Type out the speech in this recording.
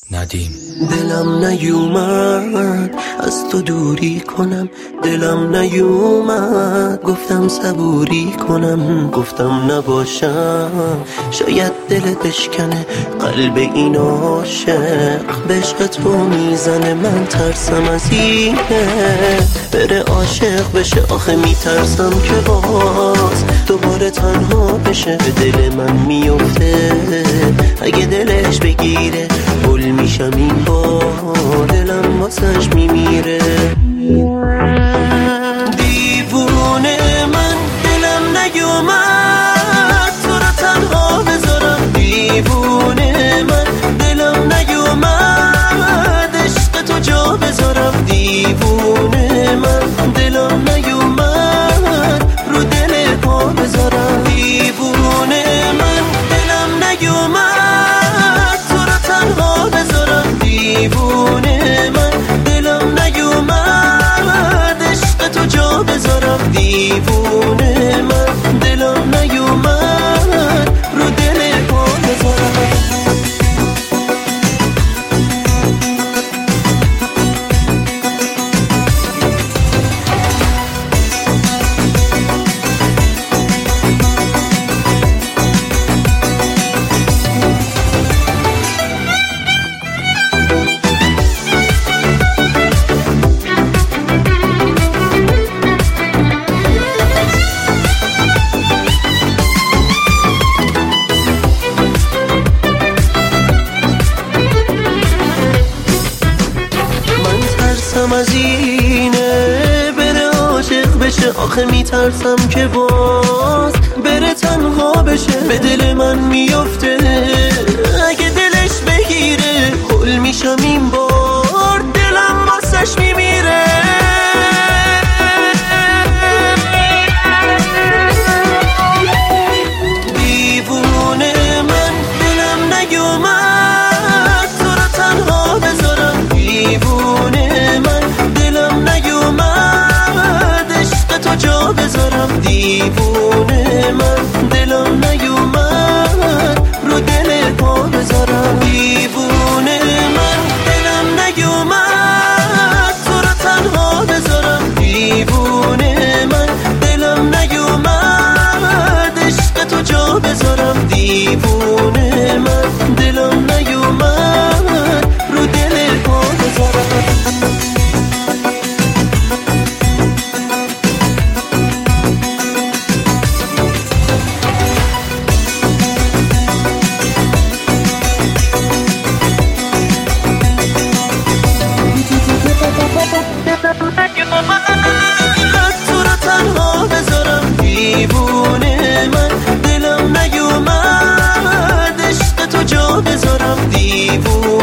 ندیم. دلم نیومد از تو دوری کنم، دلم نیومد گفتم صبوری کنم، گفتم نباشم شاید دلت بشکنه قلب این عاشق به عشق تو میزنه. من ترسم از اینه بره عاشق بشه، آخه میترسم که باز دوباره تنها بشه. به دل من میفته اگه دلش بگیره، گل میشم این بار دلم واسش میمیره. دیوونه من دلم نیومد تو رو تنها بذارم، دیوونه من دلم نیومد عشق تو جا بذارم، دیوونه من دلم نیومد رو دل پا بذارم، دیوونه من دلم نیومد تو رو تنها بذارم، دیوونه من دلم نیومد عشق تو جا بذارم، دیوونه من دلم نیومد رو دل پا بذارم. از اینه بره عاشق بشه، آخه میترسم که باز بره تنها بشه. به دل من میفته اگه دلش بگیره، هل میشم این بار دلم واسش میمیره. دیوونه من دلم نیومد تو رو تنها بذارم، دیوونه من دلم نیومد عشق تو جا بذارم، دیوونه من دلم نیومد رو دل پا بذارم، دیوونه من دلم نیومد تو رو تنها بذارم، دیوونه من دلم نیومد عشق تو جا بذارم، دیوونه من دلم نیومد رو دل پا بذارم. تو رو تنها بذارم، دیوونه من دلم نیومد عشق تو جا بذارم، دیوونه